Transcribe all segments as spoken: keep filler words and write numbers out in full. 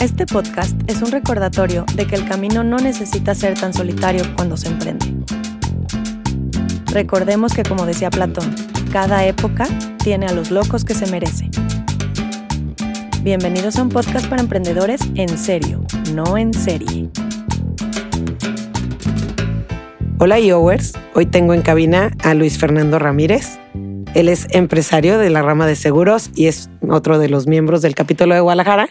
Este podcast es un recordatorio de que el camino no necesita ser tan solitario cuando se emprende. Recordemos que, como decía Platón, cada época tiene a los locos que se merece. Bienvenidos a un podcast para emprendedores en serio, no en serie. Hola IOers, hoy tengo en cabina a Luis Fernando Ramírez. Él es empresario de la rama de seguros y es otro de los miembros del capítulo de Guadalajara.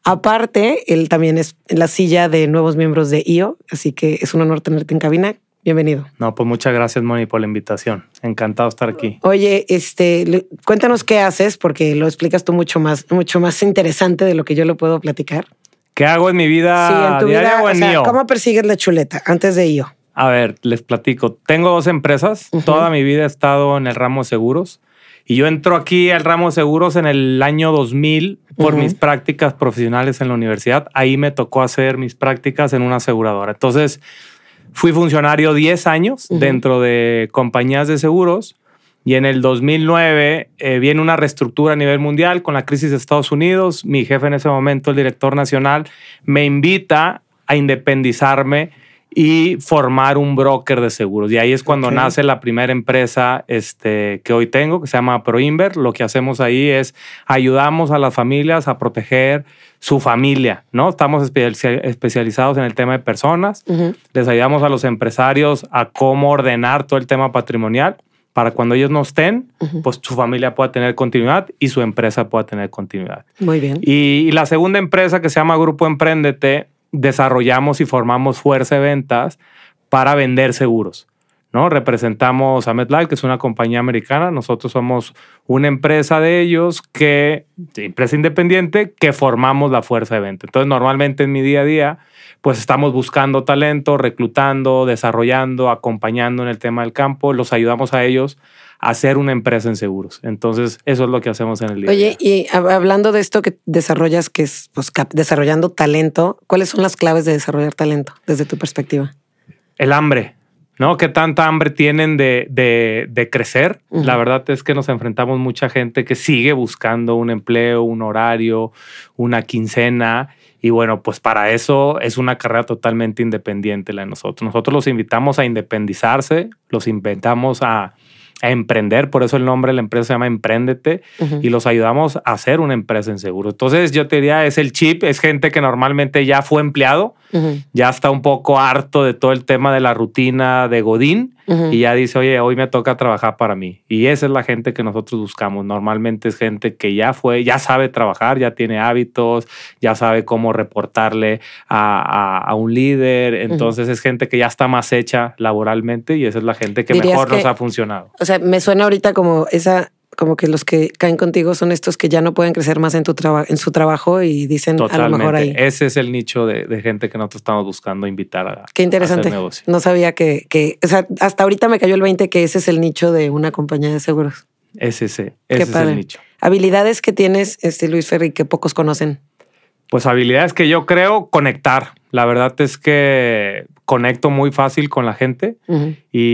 Aparte, él también es en la silla de nuevos miembros de I O, así que es un honor tenerte en cabina. Bienvenido. No, pues muchas gracias, Moni, por la invitación. Encantado de estar aquí. Oye, este, cuéntanos qué haces, porque lo explicas tú mucho más, mucho más interesante de lo que yo lo puedo platicar. ¿Qué hago en mi vida sí, en tu diaria vida, o en o sea, I O? ¿Cómo persigues la chuleta antes de I O? A ver, les platico. Tengo dos empresas. Uh-huh. Toda mi vida he estado en el ramo de seguros. Y yo entro aquí al ramo de seguros en el año dos mil por uh-huh. mis prácticas profesionales en la universidad. Ahí me tocó hacer mis prácticas en una aseguradora. Entonces, fui funcionario diez años uh-huh. dentro de compañías de seguros. Y en el dos mil nueve eh, viene una reestructura a nivel mundial con la crisis de Estados Unidos. Mi jefe en ese momento, el director nacional, me invita a independizarme y formar un broker de seguros. Y ahí es cuando okay. nace la primera empresa este, que hoy tengo, que se llama ProInver. Lo que hacemos ahí es ayudamos a las familias a proteger su familia, ¿no? Estamos especializados en el tema de personas. Uh-huh. Les ayudamos a los empresarios a cómo ordenar todo el tema patrimonial para cuando ellos no estén, uh-huh. pues su familia pueda tener continuidad y su empresa pueda tener continuidad. Muy bien. Y, y la segunda empresa, que se llama Grupo Empréndete, desarrollamos y formamos fuerza de ventas para vender seguros, ¿no? Representamos a MetLife, que es una compañía americana. Nosotros somos una empresa de ellos, que empresa independiente, que formamos la fuerza de venta. Entonces, normalmente en mi día a día, pues estamos buscando talento, reclutando, desarrollando, acompañando en el tema del campo. Los ayudamos a ellos a hacer una empresa en seguros. Entonces, eso es lo que hacemos en el día. Oye, y hablando de esto que desarrollas, que es pues, desarrollando talento, ¿cuáles son las claves de desarrollar talento desde tu perspectiva? El hambre, ¿no? ¿Qué tanta hambre tienen de, de, de crecer? Uh-huh. La verdad es que nos enfrentamos mucha gente que sigue buscando un empleo, un horario, una quincena. Y bueno, pues para eso es una carrera totalmente independiente la de nosotros. Nosotros los invitamos a independizarse, los invitamos a a emprender, por eso el nombre de la empresa se llama Empréndete, uh-huh. y los ayudamos a hacer una empresa en seguros. Entonces yo te diría, es el chip, es gente que normalmente ya fue empleado, uh-huh. ya está un poco harto de todo el tema de la rutina de Godín, uh-huh. y ya dice, oye, hoy me toca trabajar para mí. Y esa es la gente que nosotros buscamos. Normalmente es gente que ya fue, ya sabe trabajar, ya tiene hábitos, ya sabe cómo reportarle a, a, a un líder. Entonces uh-huh. es gente que ya está más hecha laboralmente y esa es la gente que mejor que, nos ha funcionado. O sea, me suena ahorita como esa, como que los que caen contigo son estos que ya no pueden crecer más en tu traba, en su trabajo y dicen totalmente. A lo mejor ahí. Ese es el nicho de, de gente que nosotros estamos buscando invitar a, Qué interesante. a hacer negocio. No sabía que, que, o sea, hasta ahorita me cayó el veinte que ese es el nicho de una compañía de seguros. Ese, ese, ese es el nicho. Habilidades que tienes, este, Luis Ferri, que pocos conocen. Pues habilidades que yo creo conectar. La verdad es que conecto muy fácil con la gente uh-huh.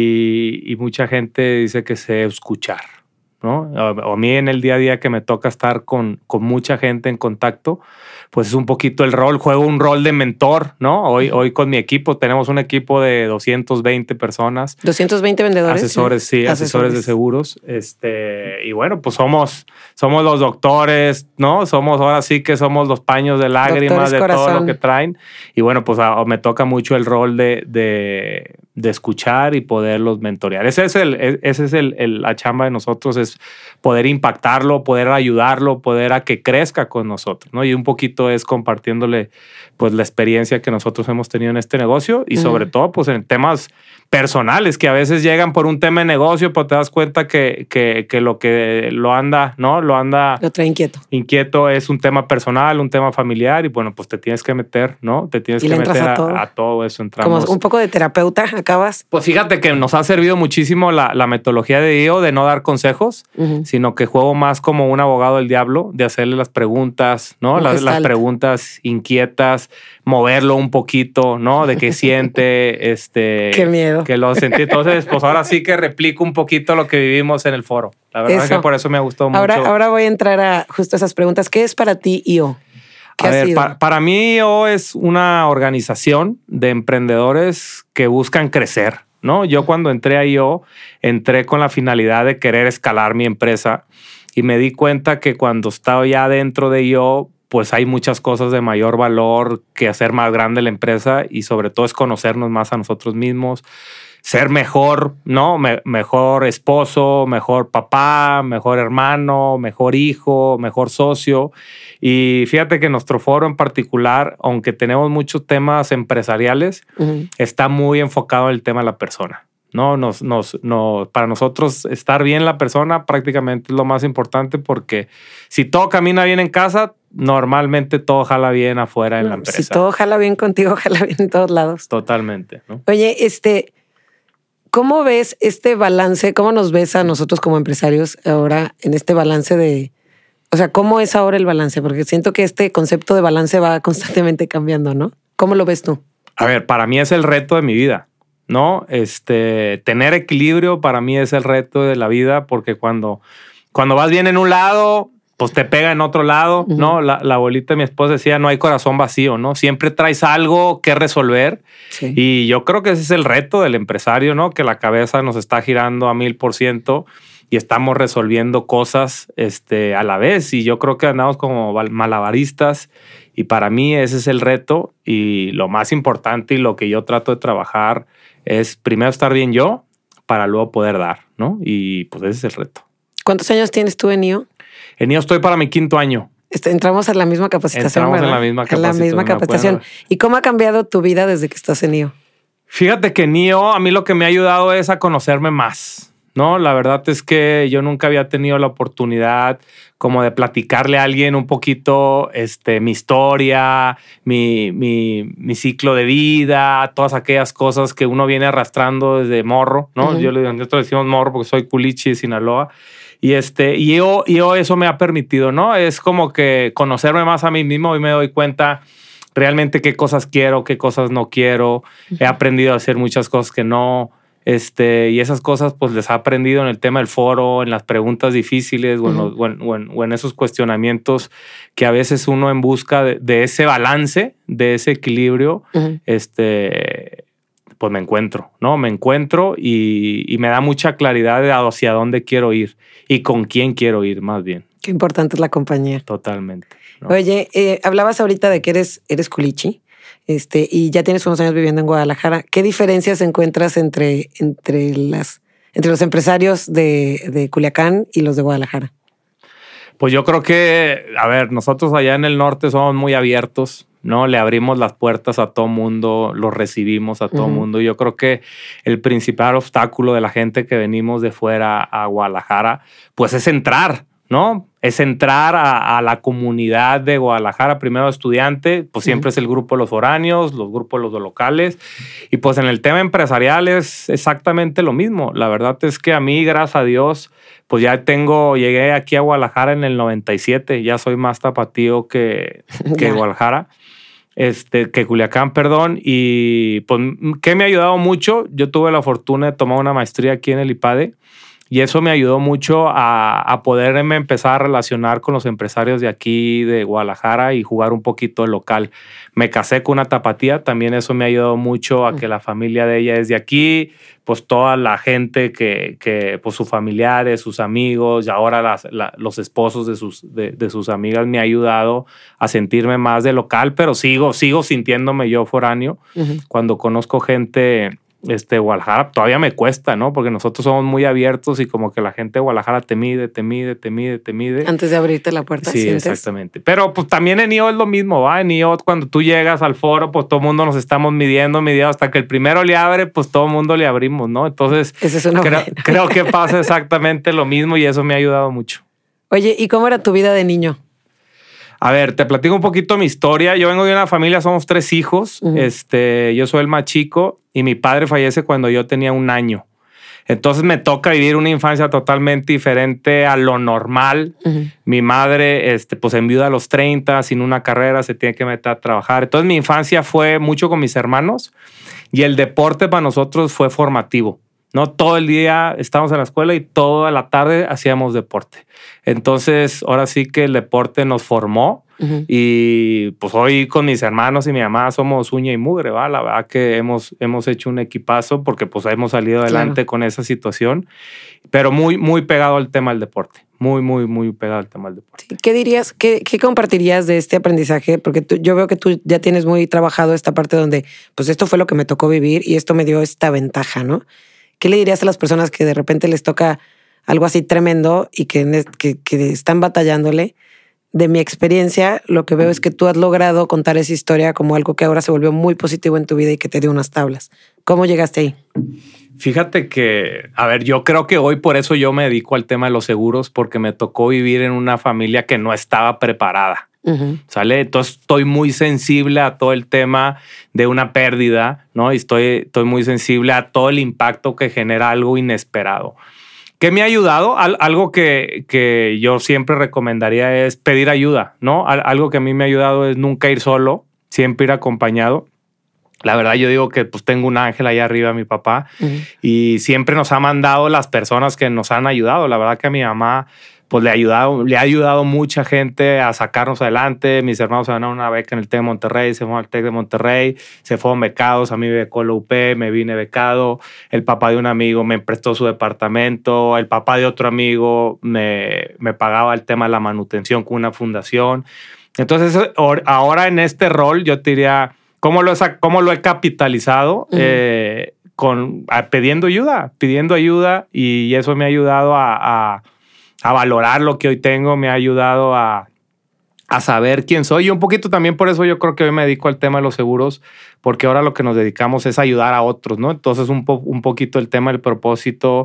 y, y mucha gente dice que sé escuchar, ¿no? O a mí en el día a día que me toca estar con, con mucha gente en contacto, pues es un poquito el rol, juego un rol de mentor, ¿no? Hoy, uh-huh. hoy con mi equipo, tenemos un equipo de doscientos veinte personas. ¿doscientos veinte vendedores? Asesores, sí, sí asesores. asesores de seguros. Este, y bueno, pues somos, somos los doctores, ¿no? Somos, ahora sí que somos los paños de lágrimas doctores de corazón. Todo lo que traen. Y bueno, pues a, me toca mucho el rol de, de, de escuchar y poderlos mentorear. Ese es el, ese es el, el, la chamba de nosotros, es poder impactarlo, poder ayudarlo, poder a que crezca con nosotros, ¿no? Y un poquito es compartiéndole pues la experiencia que nosotros hemos tenido en este negocio y uh-huh. sobre todo pues en temas personales que a veces llegan por un tema de negocio, pero te das cuenta que, que, que lo que lo anda, ¿no? Lo anda... Lo trae inquieto. Inquieto es un tema personal, un tema familiar y bueno, pues te tienes que meter, ¿no? Te tienes y que meter a, a, todo. a todo eso. Entramos. Como un poco de terapeuta, acabas. Pues fíjate que nos ha servido muchísimo la, la metodología de I O de no dar consejos, uh-huh. sino que juego más como un abogado del diablo, de hacerle las preguntas, ¿no? Las, las preguntas inquietas, moverlo un poquito, ¿no? De qué siente, este... Qué miedo. Que lo sentí. Entonces, pues ahora sí que replico un poquito lo que vivimos en el foro. La verdad eso. Es que por eso me gustó mucho. Ahora, ahora voy a entrar a justo esas preguntas. ¿Qué es para ti I O? ¿Qué A ha ver, sido? pa- para mí I O es una organización de emprendedores que buscan crecer, ¿no? Yo cuando entré a I O, entré con la finalidad de querer escalar mi empresa y me di cuenta que cuando estaba ya dentro de I O, pues hay muchas cosas de mayor valor que hacer más grande la empresa y sobre todo es conocernos más a nosotros mismos, ser mejor, ¿no? Me- mejor esposo, mejor papá, mejor hermano, mejor hijo, mejor socio. Y fíjate que nuestro foro en particular, aunque tenemos muchos temas empresariales, Ujú. está muy enfocado en el tema de la persona. No, nos, nos, no, para nosotros estar bien la persona prácticamente es lo más importante porque si todo camina bien en casa, normalmente todo jala bien afuera en la empresa. Si todo jala bien contigo, jala bien en todos lados. Totalmente, ¿no? Oye, este, ¿cómo ves este balance? ¿Cómo nos ves a nosotros como empresarios ahora en este balance de, o sea, cómo es ahora el balance? Porque siento que este concepto de balance va constantemente cambiando, ¿no? ¿Cómo lo ves tú? A ver, para mí es el reto de mi vida, ¿no? Este, tener equilibrio para mí es el reto de la vida porque cuando, cuando vas bien en un lado, pues te pega en otro lado, Ujú. ¿no? La, la abuelita de mi esposa decía, no hay corazón vacío, ¿no? Siempre traes algo que resolver. Sí. Y yo creo que ese es el reto del empresario, ¿no? Que la cabeza nos está girando a mil por ciento y estamos resolviendo cosas este, a la vez. Y yo creo que andamos como val- malabaristas. Y para mí ese es el reto. Y lo más importante y lo que yo trato de trabajar es primero estar bien yo para luego poder dar, ¿no? Y pues ese es el reto. ¿Cuántos años tienes tú en I O? En I O estoy para mi quinto año. Este, entramos a la misma capacitación, Entramos en ¿verdad? la misma En la capacitación, misma me capacitación. acuerdo. ¿Y cómo ha cambiado tu vida desde que estás en I O? Fíjate que en I O a mí lo que me ha ayudado es a conocerme más, ¿no? La verdad es que yo nunca había tenido la oportunidad como de platicarle a alguien un poquito este, mi historia, mi, mi, mi ciclo de vida, todas aquellas cosas que uno viene arrastrando desde morro, ¿no? Ujú. Yo le nosotros le decimos morro porque soy culichi de Sinaloa. Y este, y yo, yo eso me ha permitido, ¿no? Es como que conocerme más a mí mismo y me doy cuenta realmente qué cosas quiero, qué cosas no quiero. He aprendido a hacer muchas cosas que no. Este, y esas cosas, pues les he aprendido en el tema del foro, en las preguntas difíciles o en, los- o en- o en- o en esos cuestionamientos que a veces uno en busca de, de ese balance, de ese equilibrio, Ujú. este, pues me encuentro, ¿no? Me encuentro y, y me da mucha claridad de hacia dónde quiero ir y con quién quiero ir, más bien, Qué importante es la compañía. totalmente, ¿no? Oye, eh, hablabas ahorita de que eres, eres culichi, este, y ya tienes unos años viviendo en Guadalajara. ¿Qué diferencias encuentras entre, entre, las, entre los empresarios de, de Culiacán y los de Guadalajara? Pues yo creo que, a ver, nosotros allá en el norte somos muy abiertos, ¿no? Le abrimos las puertas a todo mundo, los recibimos a todo Ujú. mundo. Yo creo que el principal obstáculo de la gente que venimos de fuera a Guadalajara, pues es entrar, ¿no? Es entrar a, a la comunidad de Guadalajara, primero estudiante, pues siempre es el grupo de los foráneos, los grupos de los locales. Y pues en el tema empresarial es exactamente lo mismo. La verdad es que a mí, gracias a Dios, pues ya tengo, llegué aquí a Guadalajara en el noventa y siete, ya soy más tapatío que, que Ya. Guadalajara. Este, que Culiacán, perdón. Y pues, ¿qué me ha ayudado mucho? Yo tuve la fortuna de tomar una maestría aquí en el IPADE y eso me ayudó mucho a, a poderme empezar a relacionar con los empresarios de aquí, de Guadalajara y jugar un poquito de local. Me casé con una tapatía, también eso me ha ayudado mucho a que la familia de ella es de aquí, pues toda la gente que, que pues sus familiares, sus amigos y ahora las, la, los esposos de sus, de, de sus amigas me ha ayudado a sentirme más de local, pero sigo, sigo sintiéndome yo foráneo. Ujú. Cuando conozco gente este, Guadalajara, todavía me cuesta, ¿no? Porque nosotros somos muy abiertos y como que la gente de Guadalajara te mide, te mide, te mide, te mide. Antes de abrirte la puerta, Sí, ¿sientes? exactamente. Pero pues también en I O es lo mismo, ¿va? En I O cuando tú llegas al foro, pues todo el mundo nos estamos midiendo, midiendo, hasta que el primero le abre, pues todo el mundo le abrimos, ¿no? Entonces, Esa es una creo, buena. creo que pasa exactamente lo mismo y eso me ha ayudado mucho. Oye, ¿y cómo era tu vida de niño? A ver, te platico un poquito mi historia. Yo vengo de una familia, somos tres hijos. Ujú. Este, yo soy el más chico y mi padre fallece cuando yo tenía un año. Entonces me toca vivir una infancia totalmente diferente a lo normal. Ujú. Mi madre, este, pues enviuda a los treinta, sin una carrera, se tiene que meter a trabajar. Entonces mi infancia fue mucho con mis hermanos y el deporte para nosotros fue formativo. ¿no? Todo el día estábamos en la escuela y toda la tarde hacíamos deporte. Entonces, ahora sí que el deporte nos formó. Uh-huh. Y pues hoy con mis hermanos y mi mamá somos uña y mugre, ¿va? La verdad que hemos, hemos hecho un equipazo porque pues hemos salido adelante claro. con esa situación, pero muy, muy pegado al tema del deporte. Muy, muy, muy pegado al tema del deporte. ¿Qué dirías, qué, qué compartirías de este aprendizaje? Porque tú, yo veo que tú ya tienes muy trabajado esta parte donde, pues esto fue lo que me tocó vivir y esto me dio esta ventaja, ¿no? ¿Qué le dirías a las personas que de repente les toca algo así tremendo y que, que, que están batallándole? De mi experiencia, lo que veo es que tú has logrado contar esa historia como algo que ahora se volvió muy positivo en tu vida y que te dio unas tablas. ¿Cómo llegaste ahí? Fíjate que, a ver, yo creo que hoy por eso yo me dedico al tema de los seguros, porque me tocó vivir en una familia que no estaba preparada. Uh-huh. ¿Sale? Entonces estoy muy sensible a todo el tema de una pérdida, ¿no? Y estoy, estoy muy sensible a todo el impacto que genera algo inesperado. ¿Qué me ha ayudado? Al, algo que, que yo siempre recomendaría es pedir ayuda, ¿no? Al, algo que a mí me ha ayudado es nunca ir solo, siempre ir acompañado. La verdad, yo digo que pues tengo un ángel allá arriba, mi papá, uh-huh. y siempre nos ha mandado las personas que nos han ayudado. La verdad que a mi mamá pues le ha ayudado, le ha ayudado mucha gente a sacarnos adelante. Mis hermanos se ganaron una beca en el TEC de Monterrey, se fueron al TEC de Monterrey, se fueron becados, a mí me becó la U P, me vine becado. El papá de un amigo me prestó su departamento, el papá de otro amigo me, me pagaba el tema de la manutención con una fundación. Entonces, ahora en este rol yo te diría, ¿cómo lo he, cómo lo he capitalizado? Uh-huh. eh, con, a, pidiendo ayuda, pidiendo ayuda, y eso me ha ayudado a... a a valorar lo que hoy tengo, me ha ayudado a, a saber quién soy. Y un poquito también por eso yo creo que hoy me dedico al tema de los seguros, porque ahora lo que nos dedicamos es ayudar a otros, ¿no? Entonces un, po, un poquito el tema del propósito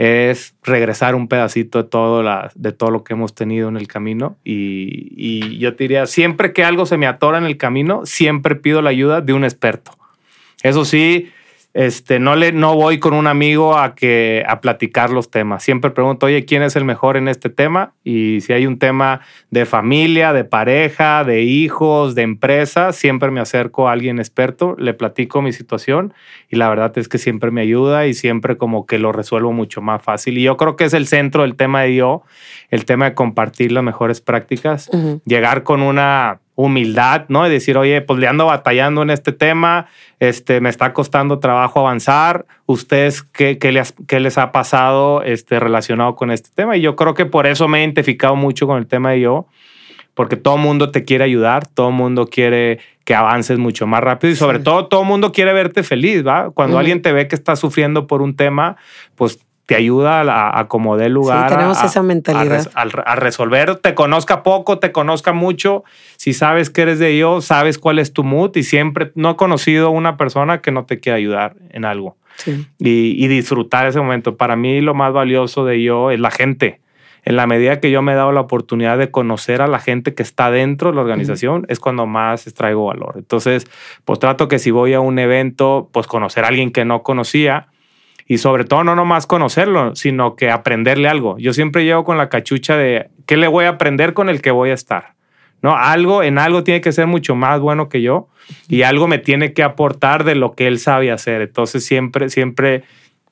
es regresar un pedacito de todo, la, de todo lo que hemos tenido en el camino. Y, y yo te diría, siempre que algo se me atora en el camino, siempre pido la ayuda de un experto. Eso sí, Este, no, le, no voy con un amigo a, que, a platicar los temas. Siempre pregunto, oye, ¿quién es el mejor en este tema? Y si hay un tema de familia, de pareja, de hijos, de empresa, siempre me acerco a alguien experto, le platico mi situación y la verdad es que siempre me ayuda y siempre como que lo resuelvo mucho más fácil. Y yo creo que es el centro del tema de yo, el tema de compartir las mejores prácticas, uh-huh. llegar con una humildad, ¿no? Y decir, oye, pues le ando batallando en este tema, este, me está costando trabajo avanzar. ¿Ustedes qué, qué, les, qué les ha pasado este, relacionado con este tema? Y yo creo que por eso me he identificado mucho con el tema de yo, porque todo el mundo te quiere ayudar, todo el mundo quiere que avances mucho más rápido y sobre sí. todo todo el mundo quiere verte feliz, ¿va? Cuando uh-huh. alguien te ve que está sufriendo por un tema, pues te ayuda a, a como dé lugar. Sí, tenemos a, esa mentalidad. A, a, a resolver, te conozca poco, te conozca mucho. Si sabes que eres de yo, sabes cuál es tu mood y siempre no he conocido una persona que no te quiera ayudar en algo. Sí. Y, y disfrutar ese momento. Para mí lo más valioso de yo es la gente. En la medida que yo me he dado la oportunidad de conocer a la gente que está dentro de la organización, mm. es cuando más extraigo valor. Entonces, pues trato que si voy a un evento, pues conocer a alguien que no conocía. Y sobre todo no nomás conocerlo, sino que aprenderle algo. Yo siempre llego con la cachucha de ¿qué le voy a aprender con el que voy a estar? ¿No? Algo, en algo tiene que ser mucho más bueno que yo y algo me tiene que aportar de lo que él sabe hacer. Entonces siempre, siempre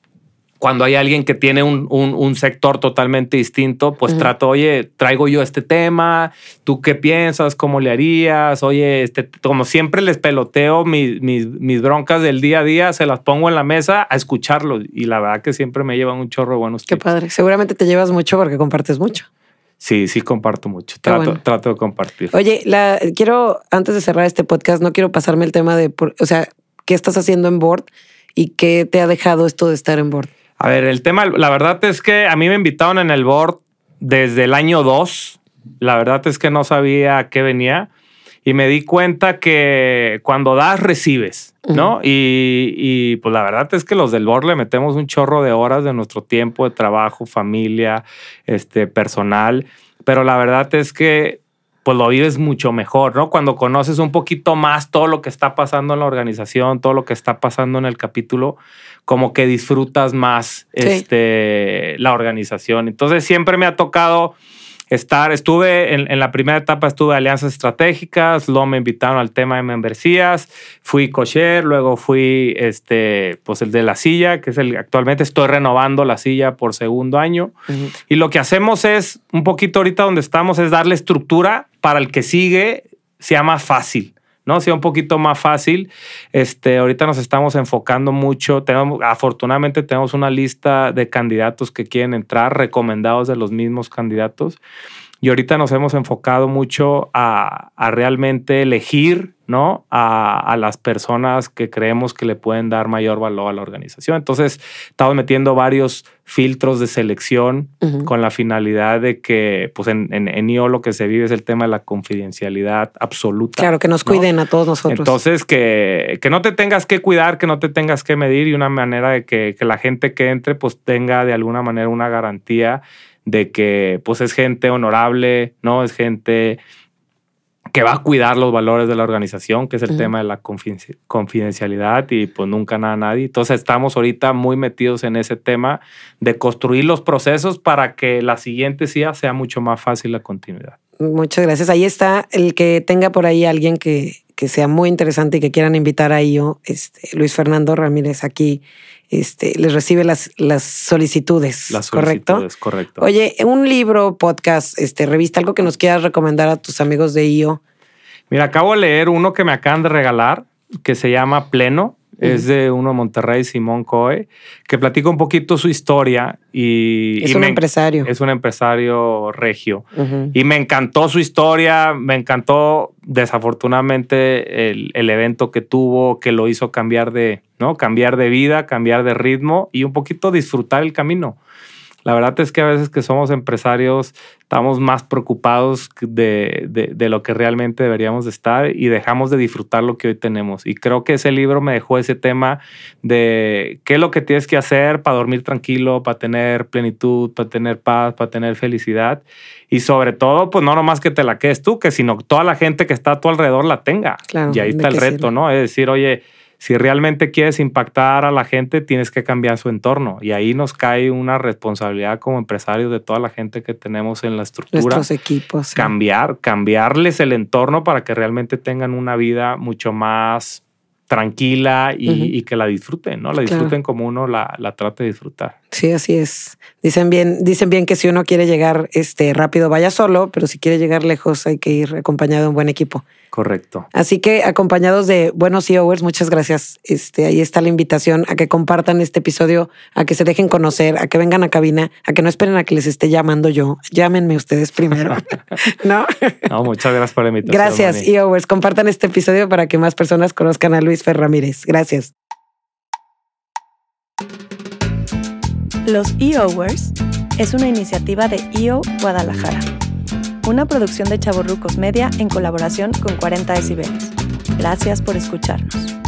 cuando hay alguien que tiene un, un, un sector totalmente distinto, pues uh-huh. trato, oye, traigo yo este tema, ¿tú qué piensas? ¿Cómo le harías? Oye, este, como siempre les peloteo mis, mis, mis broncas del día a día, se las pongo en la mesa a escucharlos y la verdad que siempre me llevan un chorro de buenos tips. Qué padre. Seguramente te llevas mucho porque compartes mucho. Sí, sí comparto mucho. Trato, bueno. trato de compartir. Oye, la, quiero, antes de cerrar este podcast, no quiero pasarme el tema de, o sea, ¿qué estás haciendo en Board y qué te ha dejado esto de estar en Board? A ver, el tema, la verdad es que a mí me invitaron en el board desde el año dos. La verdad es que no sabía a qué venía y me di cuenta que cuando das, recibes, ¿no? Uh-huh. Y, y pues la verdad es que los del board le metemos un chorro de horas de nuestro tiempo de trabajo, familia, este, personal. Pero la verdad es que pues lo vives mucho mejor, ¿no? Cuando conoces un poquito más todo lo que está pasando en la organización, todo lo que está pasando en el capítulo, como que disfrutas más sí. este, la organización. Entonces siempre me ha tocado estar, estuve en, en la primera etapa, estuve en alianzas estratégicas, luego me invitaron al tema de membresías, fui cocher, luego fui este, pues el de la silla, que es el actualmente estoy renovando la silla por segundo año. Uh-huh. Y lo que hacemos es, un poquito ahorita donde estamos, es darle estructura para el que sigue sea más fácil, ¿no? Sea un poquito más fácil. Este, ahorita nos estamos enfocando mucho. Tenemos, afortunadamente tenemos una lista de candidatos que quieren entrar, recomendados de los mismos candidatos. Y ahorita nos hemos enfocado mucho a, a realmente elegir, ¿no? A, a las personas que creemos que le pueden dar mayor valor a la organización. Entonces, estamos metiendo varios filtros de selección uh-huh. con la finalidad de que, pues, en, en, en I O lo que se vive es el tema de la confidencialidad absoluta. Claro, que nos cuiden, ¿no? A todos nosotros. Entonces, que, que no te tengas que cuidar, que no te tengas que medir y una manera de que, que la gente que entre, pues, tenga de alguna manera una garantía de que pues es gente honorable, ¿no? Es gente que va a cuidar los valores de la organización, que es el uh-huh. tema de la confidencialidad y pues nunca nada a nadie. Entonces estamos ahorita muy metidos en ese tema de construir los procesos para que la siguiente C I A sea mucho más fácil la continuidad. Muchas gracias. Ahí está el que tenga por ahí alguien que, que sea muy interesante y que quieran invitar a I O, este, Luis Fernando Ramírez aquí. Este, les recibe las, las solicitudes, las ¿correcto? solicitudes, correcto. Oye, un libro, podcast, este, revista, algo que nos quieras recomendar a tus amigos de I O. Mira, acabo de leer uno que me acaban de regalar, que se llama Pleno. Uh-huh. Es de uno de Monterrey, Simón Coe, que platica un poquito su historia. Y, es y un me, empresario. Es un empresario regio. Uh-huh. Y me encantó su historia, me encantó desafortunadamente el, el evento que tuvo, que lo hizo cambiar de, ¿no? cambiar de vida, cambiar de ritmo y un poquito disfrutar el camino. La verdad es que a veces que somos empresarios estamos más preocupados de, de, de lo que realmente deberíamos de estar y dejamos de disfrutar lo que hoy tenemos. Y creo que ese libro me dejó ese tema de qué es lo que tienes que hacer para dormir tranquilo, para tener plenitud, para tener paz, para tener felicidad. Y sobre todo, pues no nomás que te la quedes tú, que sino toda la gente que está a tu alrededor la tenga. Claro, y ahí está el reto, ¿no? Es decir, oye, si realmente quieres impactar a la gente, tienes que cambiar su entorno. Y ahí nos cae una responsabilidad como empresarios de toda la gente que tenemos en la estructura. Nuestros equipos. Sí. Cambiar, cambiarles el entorno para que realmente tengan una vida mucho más tranquila y, uh-huh. y que la disfruten, ¿no? La disfruten claro. como uno la, la trate de disfrutar. Sí, así es. Dicen bien, dicen bien que si uno quiere llegar este, rápido, vaya solo, pero si quiere llegar lejos hay que ir acompañado de un buen equipo. Correcto. Así que acompañados de buenos I O-ers, muchas gracias. Este, ahí está la invitación a que compartan este episodio, a que se dejen conocer, a que vengan a cabina, a que no esperen a que les esté llamando yo. Llámenme ustedes primero. ¿No? No, muchas gracias por la invitación. Gracias, Moni. I O-ers. Compartan este episodio para que más personas conozcan a Luis Fer Ramírez. Gracias. Los I O-ers es una iniciativa de I O Guadalajara. Una producción de Chavorrucos Media en colaboración con cuarenta decibeles. Gracias por escucharnos.